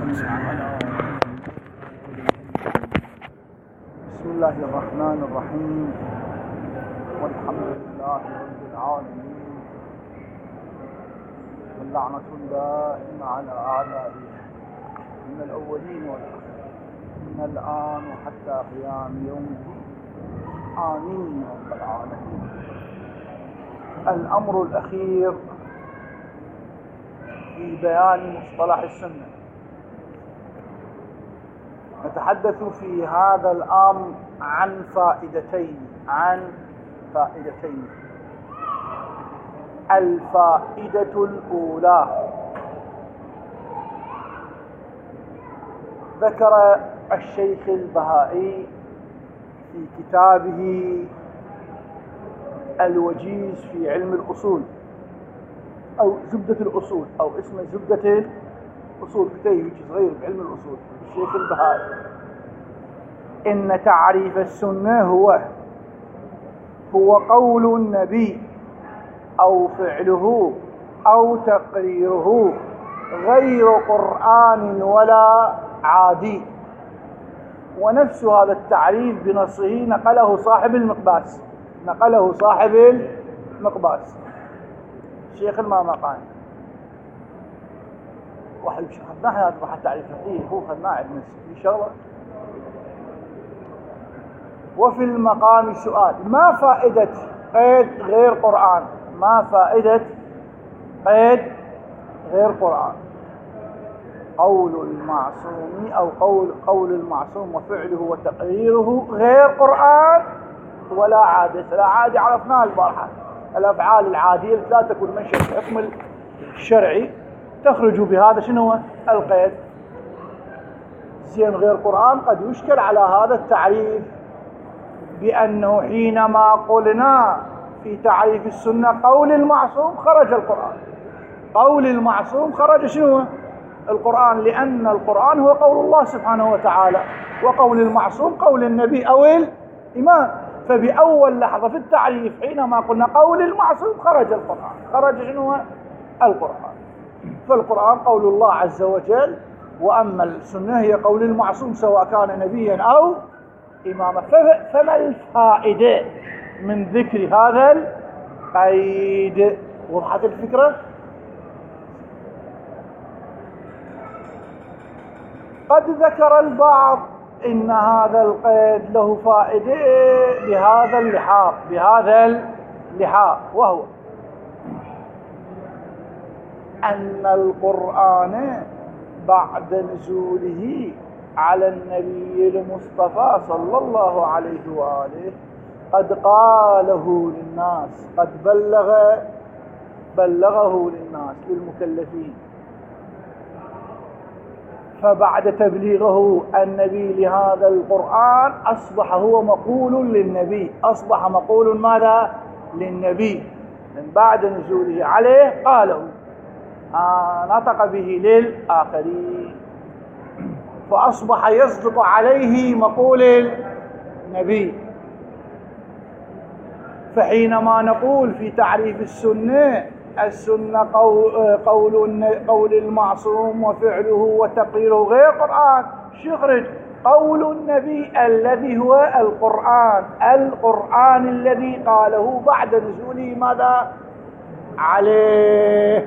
بسم الله الرحمن الرحيم، والحمد لله رب العالمين، واللعنة دائمة على أعدائه من الأولين والآخرين من الآن وحتى قيام يوم الدين، آمين رب العالمين. الأمر الأخير في بيان مصطلح السنة. نتحدث في هذا الأمر عن فائدتين. الفائدة الأولى، ذكر الشيخ البهائي في كتابه الوجيز في علم الأصول أو زبدة الأصول، أو اسمه زبدة الأصول، كتاب صغير في علم الأصول الشيخ البهائي، إن تعريف السنة هو قول النبي أو فعله أو تقريره غير قرآن ولا عادي. ونفس هذا التعريف بنصه نقله صاحب المقباس الشيخ المامقاني. واحد خدناها هذا راح تعريف هو خدناه عندنا في شغله. وفي المقام سؤال: ما فائدة قيد غير قرآن؟ قول المعصوم أو قول المعصوم وفعله وتقريره غير قرآن ولا عادة. لا عادة عرفناها البارحة، الأفعال العادية لا تكون منشأ الحكم الشرعي تخرج بهذا شنو هو القيد. زين، غير قرآن قد يشكل على هذا التعريف بأنه حينما قلنا في تعريف السنة قول المعصوم خرج القرآن، قول المعصوم خرج شنو القرآن، لأن القرآن هو قول الله سبحانه وتعالى، وقول المعصوم قول النبي أو الإمام. فبأول لحظة في التعريف حينما قلنا قول المعصوم خرج القرآن، خرج شنو القرآن. فالقرآن قول الله عز وجل، وأما السنة هي قول المعصوم سواء كان نبيا أو إماما. فما الفائدة من ذكر هذا القيد؟ وضحت الفكرة؟ قد ذكر البعض إن هذا القيد له فائدة بهذا اللحاظ، وهو أن القرآن بعد نزوله على النبي المصطفى صلى الله عليه وآله قد قاله للناس، قد بلغه للناس للمكلفين. فبعد تبليغه النبي لهذا القرآن أصبح هو مقول للنبي، أصبح مقول ماذا؟ للنبي. من بعد نزوله عليه قاله، نطق به للآخرين، فأصبح يصدق عليه مقول النبي. فحينما نقول في تعريف السنة قول المعصوم وفعله وتقريره غير قرآن، شخرج قول النبي الذي هو القرآن الذي قاله بعد نزوله ماذا عليه.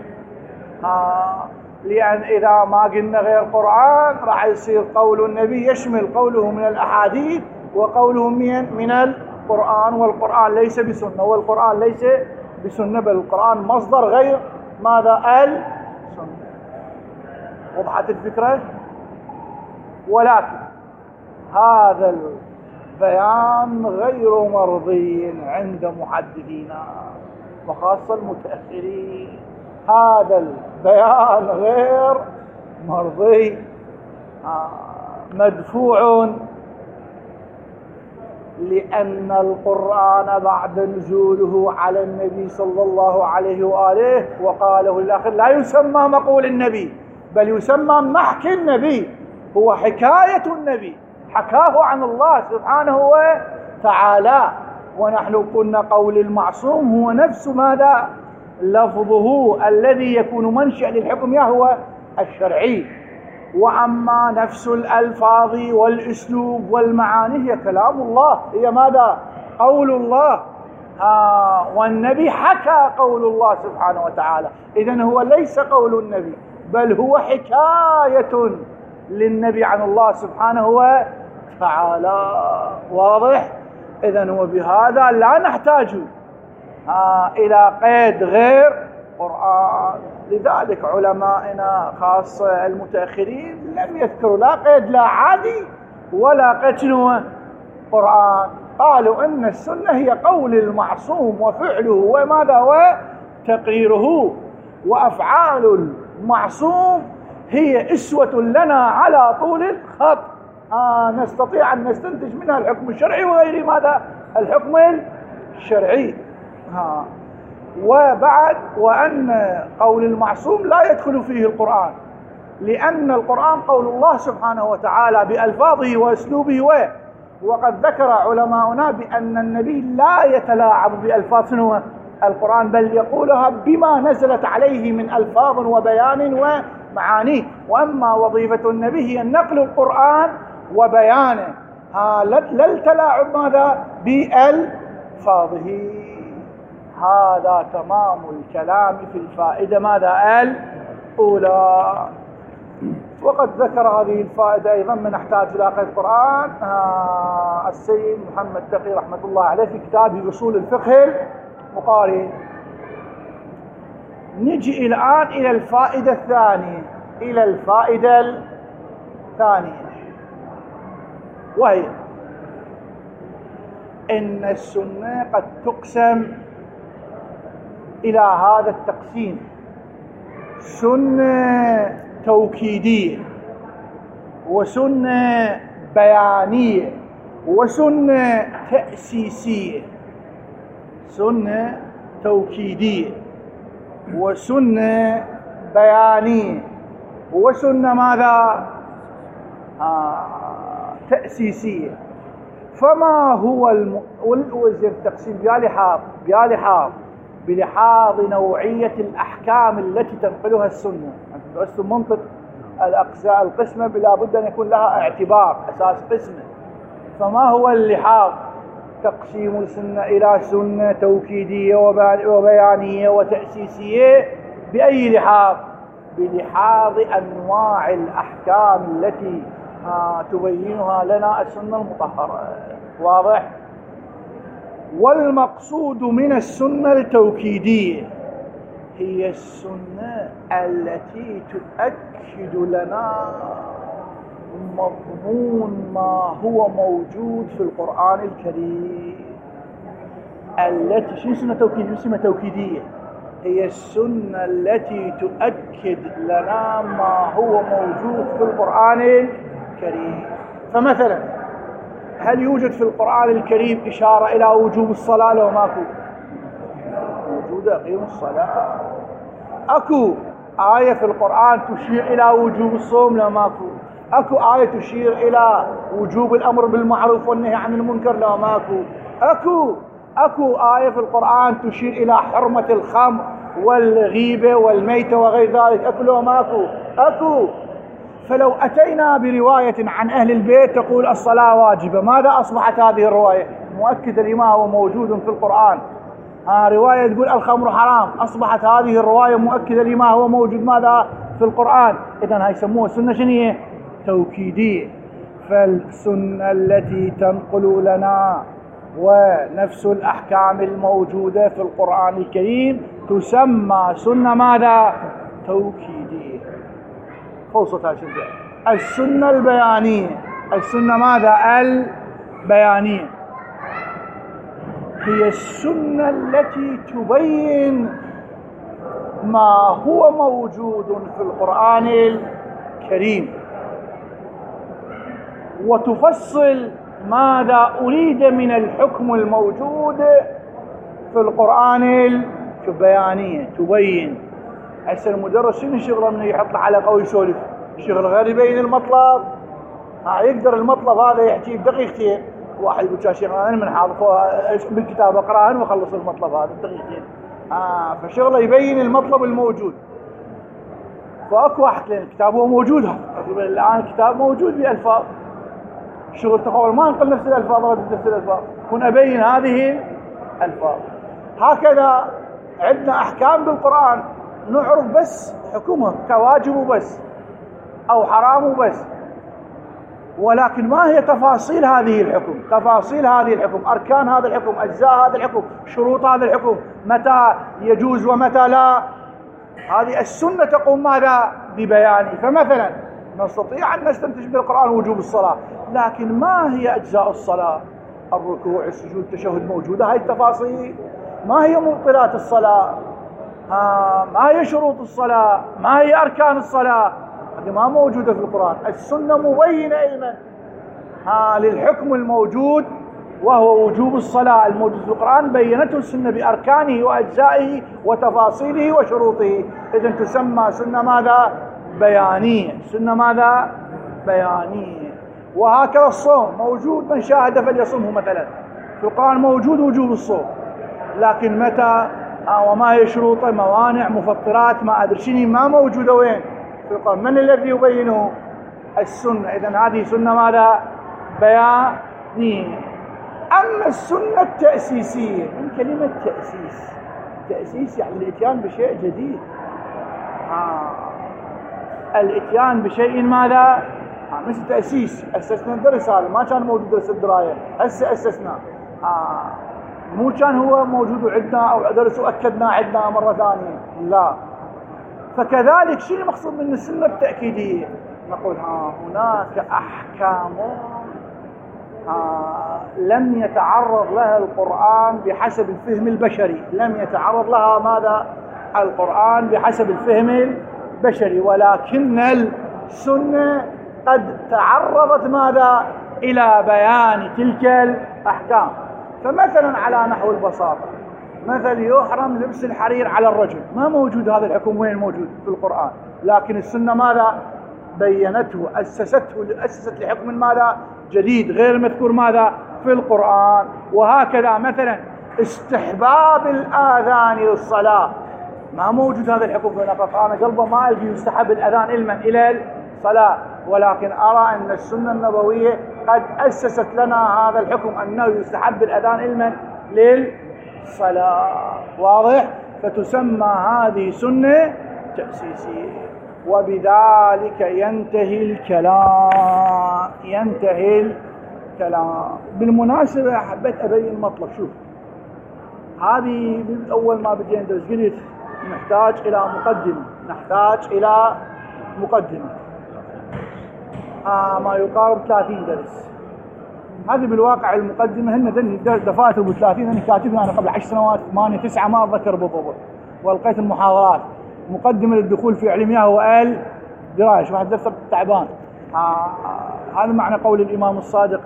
لأن إذا ما قلنا غير قرآن راح يصير قول النبي يشمل قوله من الأحاديث وقوله من القرآن، والقرآن ليس بسنة، والقرآن ليس بسنة، بل القرآن مصدر غير ماذا السنة. وضحت الفكرة؟ ولكن هذا البيان غير مرضي عند محدثينا وخاصة المتأخرين. هذا البيان غير مرضي، مدفوع، لأن القرآن بعد نزوله على النبي صلى الله عليه وآله وقاله الآخر لا يسمى مقول النبي، بل يسمى محكي النبي، هو حكاية النبي، حكاه عن الله سبحانه وتعالى. ونحن قلنا قول المعصوم هو نفس ماذا؟ لفظه الذي يكون منشأ للحكم هو الشرعي. وأما نفس الألفاظ والأسلوب والمعاني هي كلام الله، هي ماذا؟ قول الله. والنبي حكى قول الله سبحانه وتعالى، إذن هو ليس قول النبي بل هو حكاية للنبي عن الله سبحانه وتعالى. واضح؟ إذن وبهذا لا نحتاج إلى قيد غير قرآن. لذلك علمائنا خاصة المتأخرين لم يذكروا لا قيد لا عادي ولا قيد شنو قرآن، قالوا إن السنة هي قول المعصوم وفعله وماذا هو تقريره، وأفعال المعصوم هي أسوة لنا على طول الخط، نستطيع أن نستنتج منها الحكم الشرعي وغير ماذا الحكم الشرعي. وبعد وأن قول المعصوم لا يدخل فيه القرآن، لأن القرآن قول الله سبحانه وتعالى بألفاظه وأسلوبه. وقد ذكر علماؤنا بأن النبي لا يتلاعب بألفاظ القرآن بل يقولها بما نزلت عليه من ألفاظ وبيان ومعاني. وأما وظيفة النبي هي نقل القرآن وبيانه، لا التلاعب ماذا بألفاظه. هذا تمام الكلام في الفائدة ماذا الأولى. وقد ذكر هذه الفائدة أيضا من نحتاج إلى قراءة القرآن السيد محمد تقي رحمة الله عليه في كتابه أصول الفقه المقارن. نجي الآن إلى الفائدة الثانية، وهي إن السنة قد تقسم إلى هذا التقسيم: سنة توكيدية، وسنة بيانية، وسنة تأسيسية. سنة توكيدية وسنة بيانية وسنة ماذا تأسيسية. فما هو التقسيم بلحاظ نوعية الأحكام التي تنقلها السنة. أنت درستم منطق القسمة بلا بد أن يكون لها اعتبار أساس قسمة. فما هو اللحاظ؟ تقسيم السنة إلى سنة توكيدية وبيانية وتأسيسية بأي لحاظ؟ بلحاظ أنواع الأحكام التي تبينها لنا السنة المطهرة. واضح؟ والمقصود من السنة التوكيدية هي السنة التي تؤكد لنا مضمون ما هو موجود في القرآن الكريم. التي سنة توكيدية هي السنة التي تؤكد لنا ما هو موجود في القرآن الكريم. فمثلا هل يوجد في القرآن الكريم إشارة إلى وجوب الصلاة لو ماكو؟ موجودة، أقيموا الصلاة. أكو آية في القرآن تشير إلى وجوب الصوم لو ماكو؟ أكو آية تشير إلى وجوب الأمر بالمعروف والنهي عن المنكر لو ماكو؟ أكو آية في القرآن تشير إلى حرمة الخمر والغيبة والميتة وغير ذلك؟ أكو لو ماكو؟ أكو. فلو أتينا برواية عن أهل البيت تقول الصلاة واجبة، ماذا أصبحت هذه الرواية؟ مؤكدة لما هو موجود في القرآن. رواية تقول الخمر حرام، أصبحت هذه الرواية مؤكدة لما هو موجود ماذا في القرآن. إذن هاي يسموها سنة شنية توكيدية. فالسنة التي تنقل لنا ونفس الأحكام الموجودة في القرآن الكريم تسمى سنة ماذا توكيدية. خلصتها شنو؟ السنة البيانية. السنة ماذا البيانية هي السنة التي تبين ما هو موجود في القرآن الكريم وتفصل ماذا أريد من الحكم الموجود في القرآن البيانية. تبين. هسه المدرس شنو شغله من يحط حلقة ويسولف؟ شغل غير يبين المطلب. يقدر المطلب هذا يحكي بدقيقتين. واحد يقول شيخ انا من حافظ بالكتاب اقراهن واخلص المطلب هذا بدقيقتين. فشغله يبين المطلب الموجود. فاكو واحد لان الكتاب هو موجود، الان الكتاب موجود بألفاظ، شغل تقول ما نقل نفس الألفاظ ردد نفس الألفاظ، كن أبين هذه الألفاظ. هكذا عندنا أحكام بالقرآن نعرف بس حكمها كواجب وبس أو حرام وبس، ولكن ما هي تفاصيل هذه الحكم، تفاصيل هذه الحكم، أركان هذا الحكم، أجزاء هذا الحكم، شروط هذا الحكم، متى يجوز ومتى لا، هذه السنة تقوم ماذا؟ ببيانه. فمثلا نستطيع أن نستنتج بالقرآن وجوب الصلاة، لكن ما هي أجزاء الصلاة؟ الركوع، السجود، التشهد، موجودة هاي التفاصيل. ما هي مبطلات الصلاة؟ ما هي شروط الصلاة؟ ما هي أركان الصلاة؟ هذه ما موجودة في القرآن. السنة مبينة أيضا للحكم الموجود وهو وجوب الصلاة الموجود في القرآن، بينته السنة بأركانه وأجزائه وتفاصيله وشروطه. إذن تسمى سنة ماذا؟ بيانية. سنة ماذا؟ بيانية. وهكذا الصوم موجود، من شاهد فليصمه مثلا، في القرآن موجود وجوب الصوم، لكن متى وما هي شروطه، موانع، مفطرات، ما أدري شنو، ما موجودة وين في القرآن. من الذي يبينه؟ السنة. إذن هذه سنة ماذا؟ بيانية. أما السنة التأسيسية، من كلمة تأسيس، تأسيس يعني الإتيان بشيء جديد، الإتيان بشيء ماذا؟ مثل تأسيس، أسسنا الدرس، هذا ما كان موجود درس الدراية، هسه أسسنا، مو كان هو موجود عندنا أو درس وأكدنا عندنا مرة ثانية، لا. فكذلك شنو المقصود من السنة التأكيدية؟ نقول هناك أحكام لم يتعرض لها القرآن بحسب الفهم البشري، لم يتعرض لها ماذا؟ القرآن بحسب الفهم البشري، ولكن السنة قد تعرضت ماذا؟ إلى بيان تلك الأحكام. فمثلا على نحو البساطة، مثل يحرم لبس الحرير على الرجل، ما موجود هذا الحكم، وين موجود؟ في القرآن، لكن السنة ماذا؟ بينته، أسست لحكم ماذا؟ جديد غير مذكور ماذا؟ في القرآن. وهكذا مثلا استحباب الآذان للصلاة، ما موجود هذا الحكم في القرآن. قلبه ما ألقي يستحب الأذان علما إلى الصلاة، ولكن أرى أن السنة النبوية قد أسست لنا هذا الحكم أنه يستحب الأذان علما للصلاة. واضح؟ فتسمى هذه سنة تأسيسية. وبذلك ينتهي الكلام. بالمناسبة حبيت أبين مطلب. شوف، هذه أول ما بدينا ندرس قلت نحتاج إلى مقدمة، ما يقارب 30 درس. هذه بالواقع المقدمة هن دفاتر ب 30، أنا كاتبها أنا قبل 10 سنوات 8 9 ما أتذكر بالضبط، والقيت المحاضرات. مقدمة للدخول في علم المياه والدراية. شوف هذا دفتر تعبان. هذا معنى قول الإمام الصادق: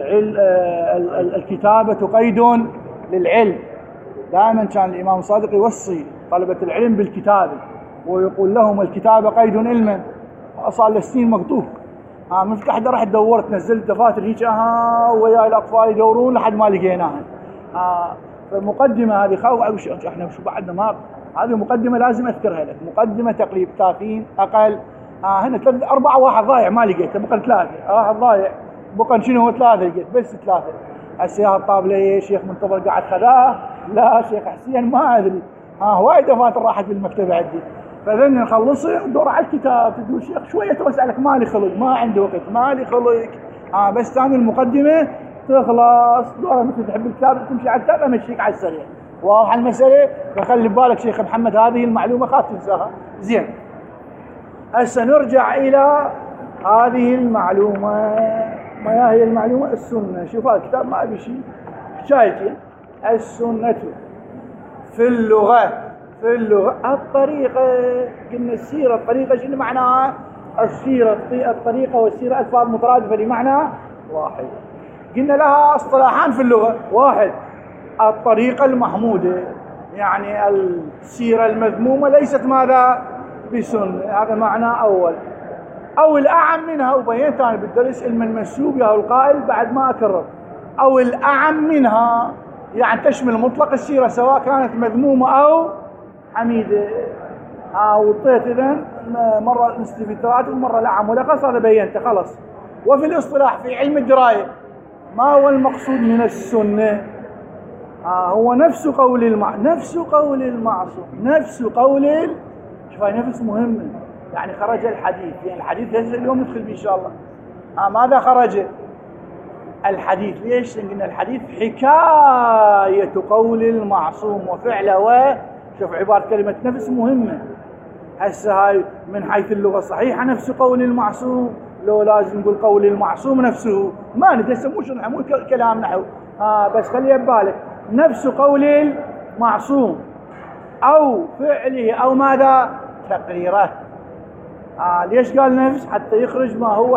الكتابة قيد للعلم. دائما كان الإمام الصادق يوصي طلبة العلم بالكتابة، ويقول لهم الكتابة قيد علما. صار له سنين مكتوب، مفتح حدا راح تدور تنزل دفاتر هيك ويا الأطفال يدورون لحد ما لقيناها. فالمقدمة هذه احنا شو بعدنا ما هذه مقدمة لازم أذكرها لك. مقدمة تقريب 30 أقل. هنا 3 4 واحد ضايع ما لقيته، بقى 3 واحد ضايع، بقى شنو هو 3 لقيت بس 3. هسه الطابلة يا شيخ منتظر قاعد خذاه، لا شيخ حسين ما أدري، وايد دفاتر راحت بالمكتبة عندي. فذن نخلصه ندور على الكتاب، تقول شيخ شوية توسع لك، مالي خلق، ما عندي وقت، مالي خلق. بس ثاني المقدمة تخلص دورة مثل تحب الكتاب تمشي على الكتاب أمشيك على السريع. واضح المسألة؟ فخلي ببالك شيخ محمد هذه المعلومة خاف تنساها. زين، هسه نرجع إلى هذه المعلومة. ما هي المعلومة؟ السنة. شوف هذا الكتاب ما أبي شيء، حكايتي السنة في اللغة الطريقة. قلنا السيرة، الطريقة شنو معناها؟ السيرة، الطريقة والسيرة ألفاظ مترادفة لمعنى واحد. قلنا لها اصطلاحان في اللغة. واحد الطريقة المحمودة، يعني السيرة المذمومة ليست ماذا؟ بسنة، هذا معنى أول. أو الأعم منها، وبينت أنا بالدرس علم المنسوب يا القائل بعد ما أكرر. أو الأعم منها يعني تشمل مطلق السيرة سواء كانت مذمومة أو حميدة. وطيت إذن مرة نستفيد ومرة لعم ملخص، هذا بينته خلص. وفي الاصطلاح في علم الدراية ما هو المقصود من السنة؟ هو نفس قول نفس قول المعصوم، نفس قول شوف هاي نفس مهمة. يعني خرج الحديث، يعني الحديث اليوم ندخل به إن شاء الله. ماذا خرج الحديث؟ ليش؟ لأن الحديث حكاية قول المعصوم وفعله. شوف عبارة كلمة نفس مهمة. هسه هاي من حيث اللغة الصحيحة نفس قول المعصوم، لو لازم نقول قول المعصوم نفسه، ما ندري مو شرح مو كلام نحو. بس خلي بالك نفس قول المعصوم أو فعله أو ماذا تقريره. ليش قال نفس؟ حتى يخرج ما هو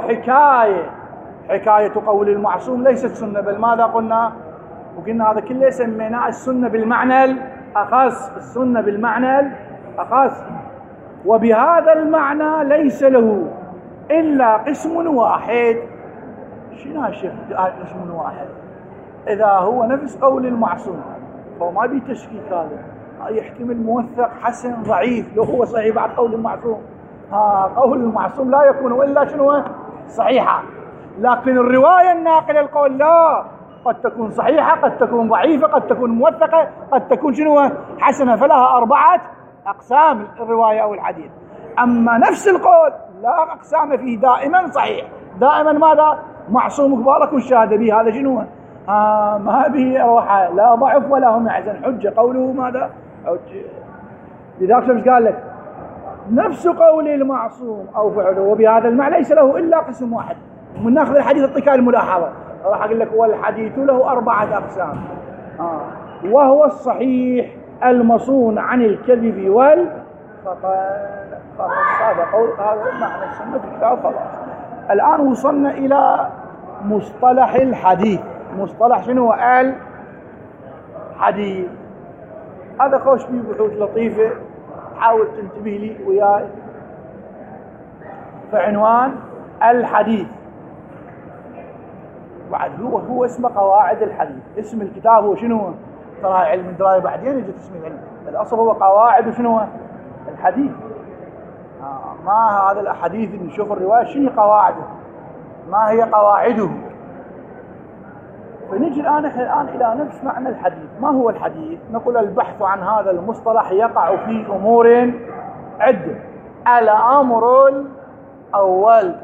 حكاية قول المعصوم ليست سنة، بل ماذا قلنا؟ وقلنا هذا كله سميناه السنة بالمعنى الأخص، السنة بالمعنى الأخص. وبهذا المعنى ليس له إلا قسم واحد. شنو الشيخ قسم واحد؟ إذا هو نفس قول المعصوم فهو ما بيه تشكيك، هذا يحتمل موثق حسن ضعيف لو هو صحيح بعد قول المعصوم. قول المعصوم لا يكون إلا شنو؟ صحيحة. لكن الرواية الناقلة القول لا، قد تكون صحيحة، قد تكون ضعيفة، قد تكون موثقة، قد تكون شنو؟ حسنة. فلها 4 أقسام الرواية أو الحديث. أما نفس القول لا أقسام فيه، دائما صحيح، دائما ماذا؟ معصوم قبالك والشهادة به. هذا شنو؟ ما به روحة، لا ضعف ولا هم يحزن، حجة قوله ماذا؟ حجة. لذلك شو قال لك؟ نفس قول المعصوم أو فعله، وبهذا المعنى ليس له إلا قسم واحد. من ناخذ الحديث اعطيك الملاحظة، راح أقول لك والحديث له 4 أقسام. وهو الصحيح المصون عن الكذب والخطأ. هذا قول، هذا معنى السنة في الكتاب. خلاص الآن وصلنا إلى مصطلح الحديث. مصطلح شنو هو الحديث؟ هذا خوش فيه بحوث لطيفة، حاول تنتبه لي وياي. فعنوان الحديث بعد هو اسمه قواعد الحديث. اسم الكتاب هو شنو؟ ترى علم الدراية بعدين يجي اسم العلم، الأصل هو قواعد شنو؟ الحديث. ما هذا الأحاديث نشوف الرواية شنو قواعده، ما هي قواعده. فنجي الآن إلى نفس معنى الحديث. ما هو الحديث؟ نقول البحث عن هذا المصطلح يقع في أمور عدة. الأمر الأول،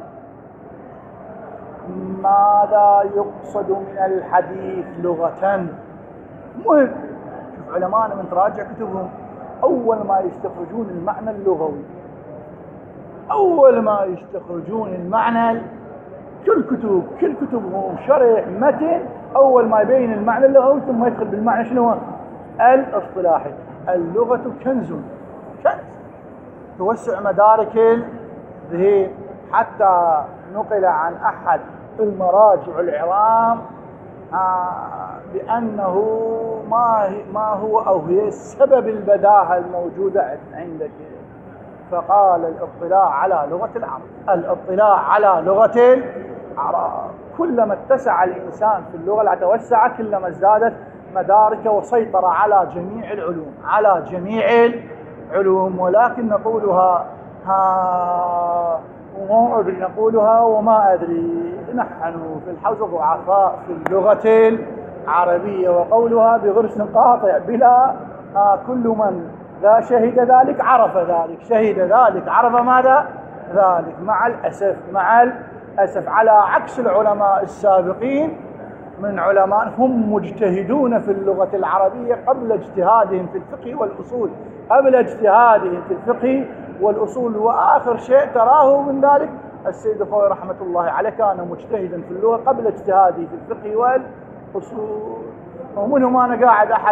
ماذا يقصد من الحديث لغة؟ مهم. شوف علماءنا من تراجع كتبهم أول ما يستخرجون المعنى اللغوي، أول ما يستخرجون المعنى، كل كتبهم شرح متن، أول ما يبين المعنى اللغوي ثم يدخل بالمعنى شنو؟ الاصطلاحي. اللغة كنز، توسع مدارك الذهن. حتى نقل عن أحد المراجع العظام بأنه ما هو أو هي سبب البداهة الموجودة عندك. فقال الاطلاع على لغة العرب، الاطلاع على لغة العرب. كلما اتسع الإنسان في اللغة لا توسع، كلما ازدادت مداركه وسيطر على جميع العلوم، على جميع العلوم. ولكن نقولها وما أدري، نقولها وما أدري. نحن في الحوزة ضعفاء في اللغة العربية، وقولها بغرس قاطع بلا كل من لا شهد ذلك عرف ذلك، شهد ذلك عرف ماذا؟ ذلك. مع الأسف على عكس العلماء السابقين من علماء هم مجتهدون في اللغة العربية قبل اجتهادهم في الفقه والأصول، قبل اجتهادهم في الفقه والأصول. وآخر شيء تراه من ذلك السيد الخوئي رحمة الله عليه، كان مجتهدا في اللغة قبل اجتهاده في الفقه والأصول. ومنهم أنا قاعد أحد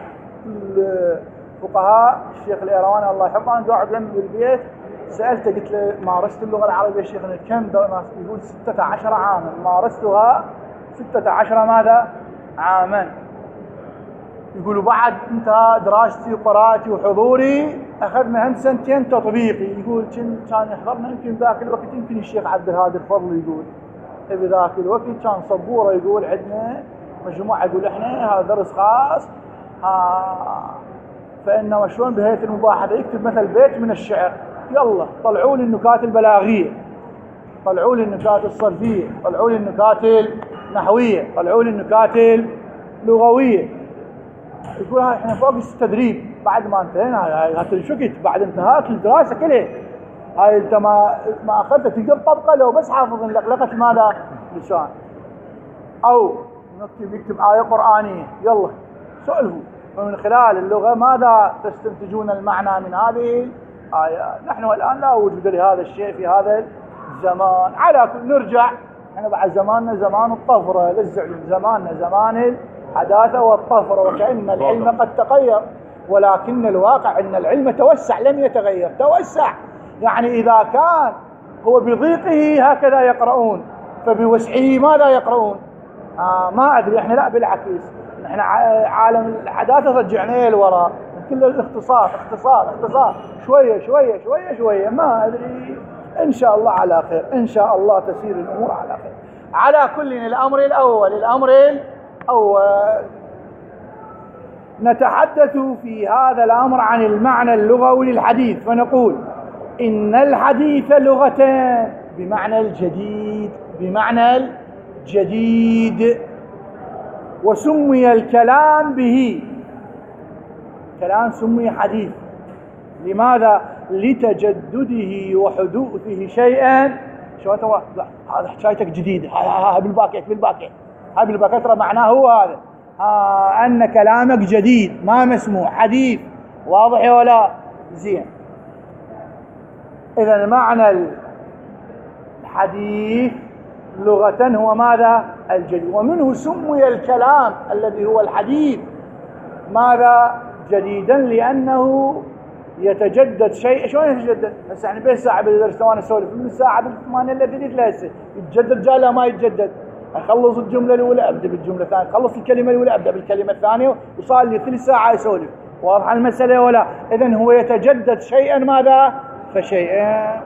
الفقهاء الشيخ الإيرواني الله يحفظه، أنا قاعد جنبي بالبيت، سألته قلت له مارست اللغة العربية شيخنا كم؟ يقول 16 عاما مارستها، 16 ماذا؟ عاما. يقولوا بعد انتهى دراستي وقراءتي وحضوري أخذنا هم 2 تطبيقي. يقول كان يحضرنا يمكن ذاك الوقت يمكن الشيخ عبد الهادي الفضل، يقول بذاك الوقت كان صبورة، يقول عندنا مجموعة، يقول احنا هذا درس خاص فإنما شلون بهيئة المباحثة يكتب مثل بيت من الشعر، يلا طلعوا لي النكات البلاغية، طلعوا لي النكات الصرفية، طلعوا لي النكات النحوية، طلعوا لي النكات اللغوية. يقول هاي احنا فوق التدريب بعد ما انتهينا، هاي تنشكت بعد انتهاك الدراسة كلها. هاي انت ما اخذت تقدر طبقة لو بس حافظ لقلقة ماذا لسان، او يكتب آية قرآنية. يلا سألوا من خلال اللغة ماذا تستنتجون المعنى من هذه الآية. نحن الآن لا وجود لهذا الشيء في هذا الزمان. على كل نرجع، احنا بعد زماننا زمان الطفرة، للزعل زماننا زمان الحداثة والطفرة، وكأن العلم قد تغير، ولكن الواقع أن العلم توسع لم يتغير، توسع. يعني إذا كان هو بضيقه هكذا يقرؤون، فبوسعه ماذا يقرؤون؟ ما أدري. إحنا لا، بالعكس، إحنا عالم الحداثة رجعناه للوراء، كل الاختصار اختصار اختصار، شوية شوية شوية شوية، ما أدري. إن شاء الله على خير، إن شاء الله تسير الأمور على خير. على كل الأمر الأول نتحدث في هذا الأمر عن المعنى اللغوي للحديث، فنقول إن الحديث لغتان، بمعنى الجديد، وسمي الكلام به، كلام سمي حديث. لماذا؟ لتجدده وحدوثه شيئا. شو انت؟ لا هذا حكايتك جديده، هاي بالباكيت ترى معناه هو هذا، ان كلامك جديد ما مسموع، حديث. واضح ولا زين؟ اذا معنى الحديث لغة هو ماذا؟ الجديد. ومنه سمي الكلام الذي هو الحديث ماذا؟ جديدا، لأنه يتجدد شيء. شلون يتجدد؟ هسه يعني بين ساعة بالدرس وانا اسولف، من الساعة بالثمانية الذي لهسه يتجدد جاء لا ما يتجدد. اخلص الجملة الأولى ابدا بالجملة الثانية، خلص الكلمة الأولى ابدا بالكلمة الثانية، وصار لي 3 ساعة يسولف. واضح المسألة ولا؟ إذن هو يتجدد شيئا ماذا؟ فشيئا.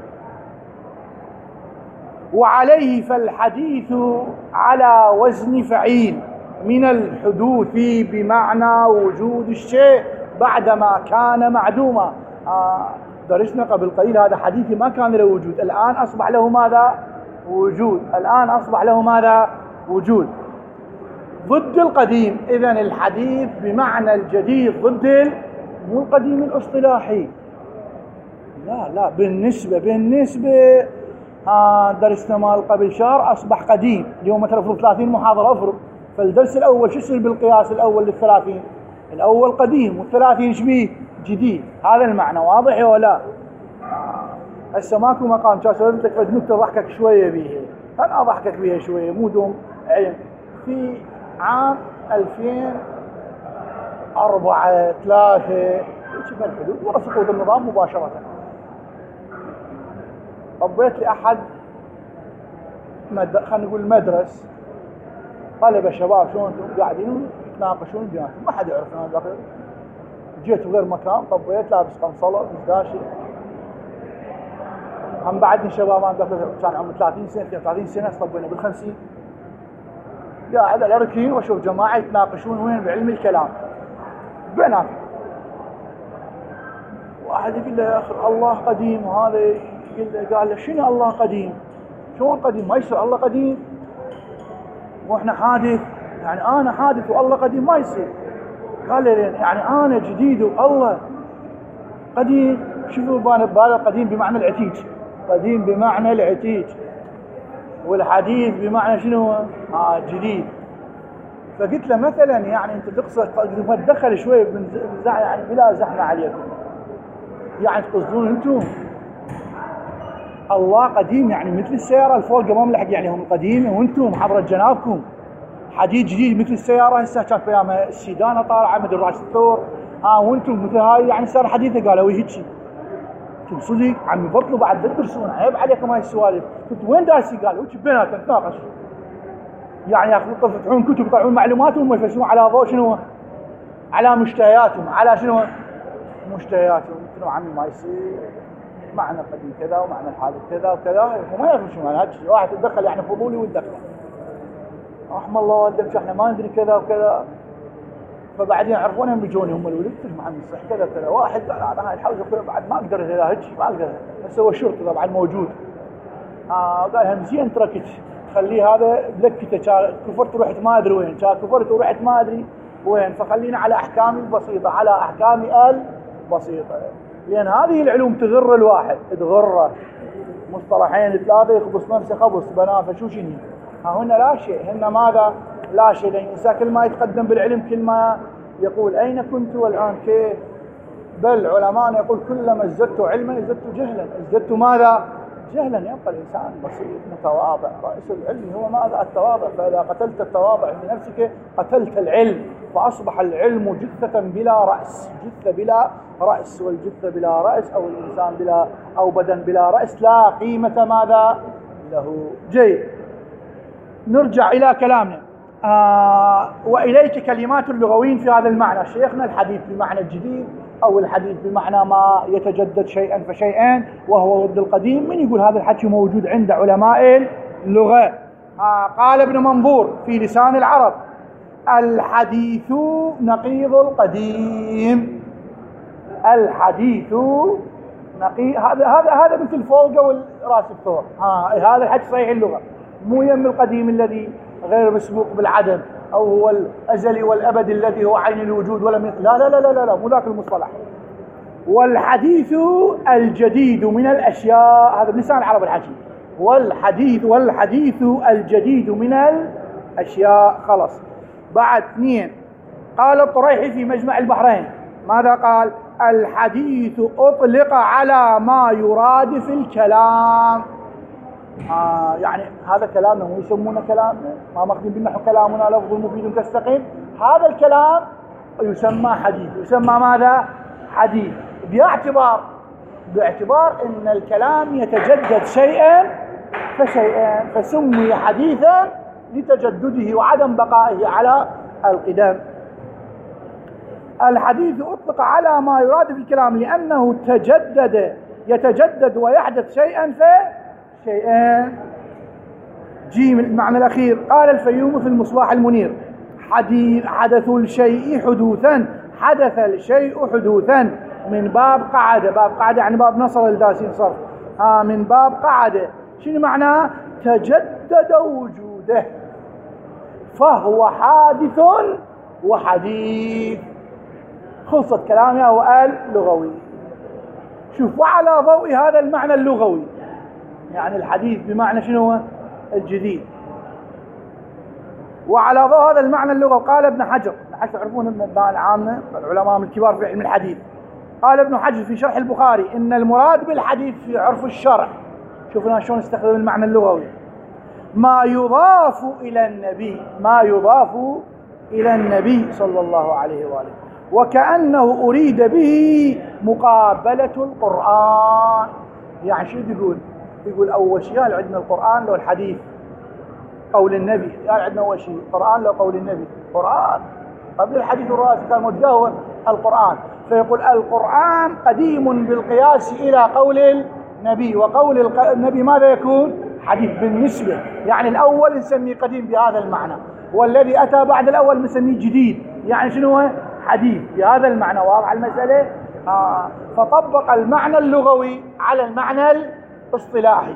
وعليه فالحديث على وزن فعيل، من الحدوث بمعنى وجود الشيء بعدما كان معدوما. درسنا قبل قليل هذا حديث ما كان له وجود، الآن أصبح له ماذا؟ وجود. الآن أصبح له ماذا؟ وجود. ضد القديم. إذن الحديث بمعنى الجديد ضد مو القديم الاصطلاحي، لا بالنسبة درسنا مال قبل شهر أصبح قديم. اليوم مثلا افرض 30 محاضرة، افرض فالدرس الأول شو يصير بالقياس الأول لل30؟ الأول قديم وال30 شبيه؟ جديد. هذا المعنى. واضح ولا؟ هسه ماكو مقام كان سولفت لك نكتة ضحكك شوية بيها، أنا أضحكك بيها شوية مو دوم علم. في عام 2004 3 شوف الحدود ورا سقوط النظام مباشرة، طبيت لأحد خلينا نقول مدرس، طلبة شباب شلون انتم قاعدين يتناقشون بيناتهم، ما حد يعرف انا داخل. جيت غير مكان، طبيت لابس قمصلة مزداشي، هم بعدني شباب انا داخل كان عمري 30 سنة طبينا بال50، قاعد على ركين واشوف جماعة يتناقشون وين بعلم الكلام بيناتهم. واحد يقول له يا اخي الله قديم، وهذا قال له شنو الله قديم؟ شلون قديم؟ ما يصير الله قديم واحنا حادث، يعني انا حادث والله قديم ما يصير. قال لي يعني انا جديد والله قديم. شوفوا بالي قديم بمعنى العتيج، قديم بمعنى العتيج، والحديث بمعنى شنو؟ جديد. فقلت له مثلا يعني انت تقصد تدخل شوي يعني بلا زحمه عليكم، يعني تقصدون انتم الله قديم يعني مثل السيارة الفوق ما ملحق، يعني هم قديم وانتم حضرة جنابكم حديد جديد مثل السيارة. هسه كانت بيام السيدانة طالعة مدري راس الثور، وانتم مثل هاي يعني سيارة حديثة. قالوا هيك قلت صدق عمي بطلوا بعد تدرسون، عيب عليكم هاي السوالف. قلت وين دارسي؟ قالوا هيك بيناتنا نتناقش، يعني ياخذون يفتحون كتب يطلعون معلوماتهم ويفسرون على ضوء شنو؟ على مشتهياتهم، على شنو؟ مشتهياتهم. قلت له عمي ما يصير، معنى قديم كذا ومعنى الحادث كذا وكذا، وما يعرفون شو معنى. واحد يتدخل يعني فضولي ويتدخل، رحم الله والدك احنا ما ندري كذا وكذا. فبعدين عرفونهم بيجوني هم الولد مع صح كذا كذا. واحد قال انا هاي الحوزه كلها بعد ما اقدر لا هيك ما اقدر، بس هو الشرطه طبعا موجود. قال هم زين تركت خليه هذا بلكته، كفرت ورحت ما ادري وين، كفرت ورحت ما ادري وين، فخلينا على احكامي البسيطه، على احكامي البسيطه، لان هذه العلوم تغر الواحد، تغره مصطلحين ثلاثه يخبص نفسه خبص بنافه شو شنو. هنا لا شيء، هن ماذا؟ لا شيء، لان الانسان كل ما يتقدم بالعلم كل ما يقول اين كنت والان كيف. بل علماء يقول كلما ازددت علما ازددت جهلا، ازددت ماذا؟ جهلا. يبقى الانسان بسيط متواضع، رئيس العلم هو ماذا؟ التواضع. فاذا قتلت التواضع بنفسك قتلت العلم، فاصبح العلم جثة بلا راس، جثة بلا راس، والجثة بلا راس او الانسان بلا او بدن بلا راس لا قيمة ماذا له. جيد، نرجع الى كلامنا. واليك كلمات اللغويين في هذا المعنى. شيخنا الحديث بمعنى الجديد أو الحديث بمعنى ما يتجدد شيئا فشيئا وهو ضد القديم. من يقول هذا الحكي موجود عند علماء اللغة. قال ابن منظور في لسان العرب: الحديث نقيض القديم. الحديث نقيض، هذا مثل فوقه والراس الثور. هذا الحكي صحيح اللغة، مو يم القديم الذي غير مسبوق بالعدم، أو هو الأزلي والأبد الذي هو عين الوجود ولا مثل. لا لا لا لا لا، مو ذاك المصطلح. والحديث الجديد من الأشياء، هذا بلسان العرب الحكي. والحديث الجديد من الأشياء. خلاص. بعد 2 قال الطريحي في مجمع البحرين ماذا قال؟ الحديث أطلق على ما يراد في الكلام. يعني هذا كلامنا، مو يسمونه كلامنا، ما ماخذين بالنحو كلامنا لفظ مفيد كالسقيم. هذا الكلام يسمى حديث. يسمى ماذا؟ حديث. باعتبار ان الكلام يتجدد شيئا فشيئا، فسمي حديثا لتجدده وعدم بقائه على القدم. الحديث أطلق على ما يراد في الكلام لأنه يتجدد ويحدث شيئا فشيئا. جيم المعنى الأخير. قال الفيوم في المصباح المنير: حدث الشيء حدوثا، حدث الشيء حدوثا من باب قعدة. باب قعدة يعني باب نصر الداسين صرف. من باب قعدة. شنو معناه؟ تجدد وجوده، فهو حادث وحديث. خلصت كلامي هو اللغوي. شوف، وعلى ضوء هذا المعنى اللغوي، يعني الحديث بمعنى شنو؟ الجديد. وعلى ضوء هذا المعنى اللغوي قال ابن حجر، تعرفون ابن العامة العلماء الكبار في علم الحديث، قال ابن حجر في شرح البخاري: إن المراد بالحديث في عرف الشرع، شوفنا شلون استخدم المعنى اللغوي، ما يضاف إلى النبي صلى الله عليه وآله، وكأنه أريد به مقابلة القرآن. يعني شو يقول أول شيء قال عندنا القرآن لو الحديث قول النبي، قال عندنا أول شيء القرآن لو قول النبي. قرآن قبل الحديث والرواية كان متجاهل القرآن، فيقول القرآن قديم بالقياس إلى قول النبي، وقول النبي ماذا يكون؟ حديث بالنسبة. يعني الأول نسميه قديم بهذا المعنى، والذي أتى بعد الأول نسميه جديد. يعني شنو هو؟ حديث بهذا المعنى. واضح المسألة؟ فطبق المعنى اللغوي على المعنى الاصطلاحي،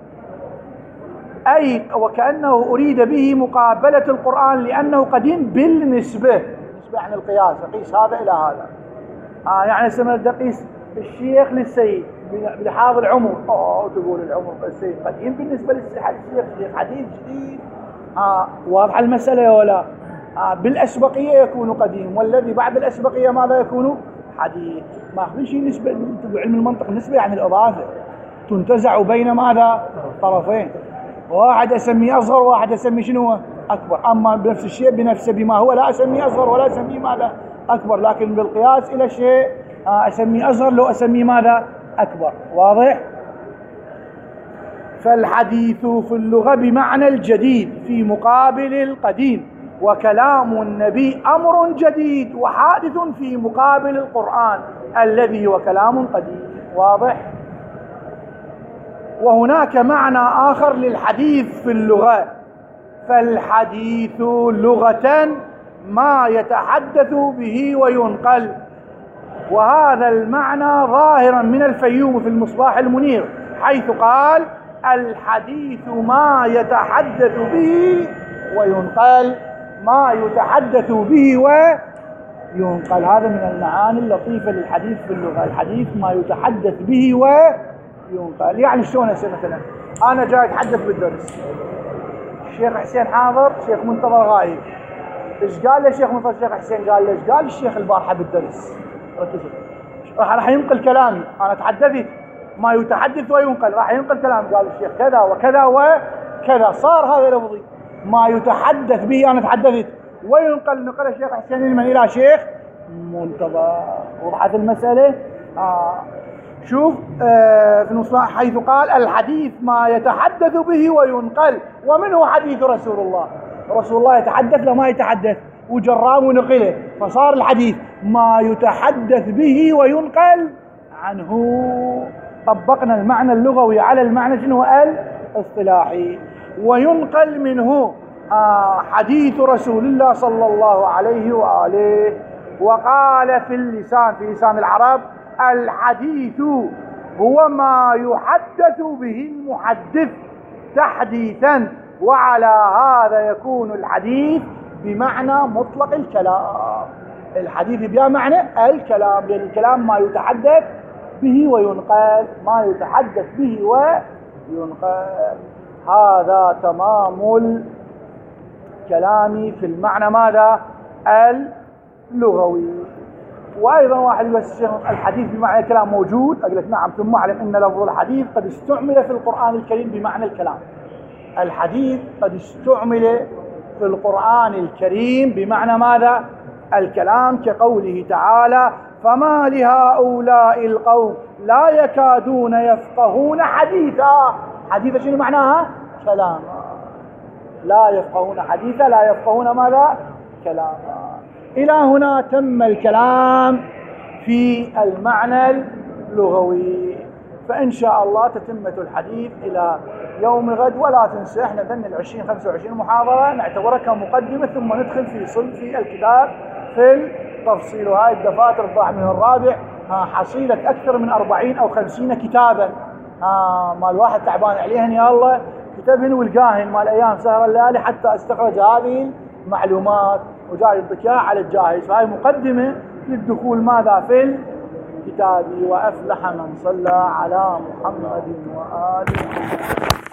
أي وكأنه أريد به مقابلة القرآن لأنه قديم بالنسبة. يعني القياس، قيس هذا إلى هذا. يعني قيس الشيخ للسيد بلحاظ العمر. تقول العمر السيد قديم بالنسبة للشيخ، حديث جديد. واضح المسألة ولا؟ بالأسبقية يكون قديم، والذي بعد الأسبقية ماذا يكون؟ حديث. ما في شيء نسبة. علم المنطق نسبة يعني الإضافة تنتزع بين ماذا؟ طرفين، واحد أسميه أصغر وواحد أسميه شنو؟ أكبر. أما بنفس الشيء بنفسه بما هو لا أسميه أصغر ولا أسميه ماذا؟ أكبر، لكن بالقياس إلى الشيء أسميه أصغر لو أسميه ماذا؟ أكبر. واضح؟ فالحديث في اللغة بمعنى الجديد في مقابل القديم، وكلام النبي أمر جديد وحادث في مقابل القرآن الذي هو كلام قديم. واضح؟ وهناك معنى آخر للحديث في اللغة. فالحديث لغة ما يتحدث به وينقل. وهذا المعنى ظاهرا من الفيوم في المصباح المنير، حيث قال الحديث ما يتحدث به وينقل، ما يتحدث به وينقل. هذا من المعاني اللطيفة للحديث في اللغة، الحديث ما يتحدث به وينقل. يعني شلون مثلا أنا جاي أتحدث بالدرس، الشيخ حسين حاضر، الشيخ منتظر غايب. إيش قال الشيخ منتظر؟ الشيخ حسين قال ليش؟ قال الشيخ البارحة بالدرس. راح ينقل كلامي، أنا تحدثت ما يتحدث وينقل، راح ينقل كلام قال الشيخ كذا وكذا وكذا، صار هذا لفظي ما يتحدث به، أنا تحدثت وينقل، نقل الشيخ حسين من إلى شيخ منتظر. وضحت المسألة؟ شوف في المصباح حيث قال الحديث ما يتحدث به وينقل، ومنه حديث رسول الله. رسول الله يتحدث لما يتحدث وجرام ونقله، فصار الحديث ما يتحدث به وينقل عنه. طبقنا المعنى اللغوي على المعنى شنو الاصطلاحي. وينقل منه حديث رسول الله صلى الله عليه وآله. وقال في لسان العرب الحديث هو ما يحدث به المحدث تحديثا، وعلى هذا يكون الحديث بمعنى مطلق الكلام. الحديث بمعنى الكلام، لأن الكلام ما يتحدث به وينقل، ما يتحدث به وينقل. هذا تمام الكلام في المعنى ماذا؟ اللغوي. وأيضا واحد بس الحديث بمعنى الكلام موجود، أقول لك نعم، ثم أعلم أن لفظ الحديث قد استعمل في القرآن الكريم بمعنى الكلام. الحديث قد استعمل في القرآن الكريم بمعنى ماذا؟ الكلام، كقوله تعالى فما لهؤلاء القوم لا يكادون يفقهون حديثا. حديثا شنو معناها؟ كلاما. لا يفقهون حديثا، لا يفقهون ماذا؟ كلاما. إلى هنا تم الكلام في المعنى اللغوي. فإن شاء الله تتمة الحديث إلى يوم غد. ولا تنسى احنا ذن 20-25 محاضرة نعتبرها كمقدمة، ثم ندخل في صلب في الكتاب في التفصيل. وهاي الدفاتر الضاع من الرابع حصيلة أكثر من 40 أو 50 كتابا. ما الواحد تعبان عليهن يا الله كتبهن والقاهن مال أيام سهر الليالي حتى استخرج هذه المعلومات وجاي يعطيك على الجاهز. فهاي مقدمة للدخول ماذا في الكتاب. وأفلح من صلى على محمد وآله.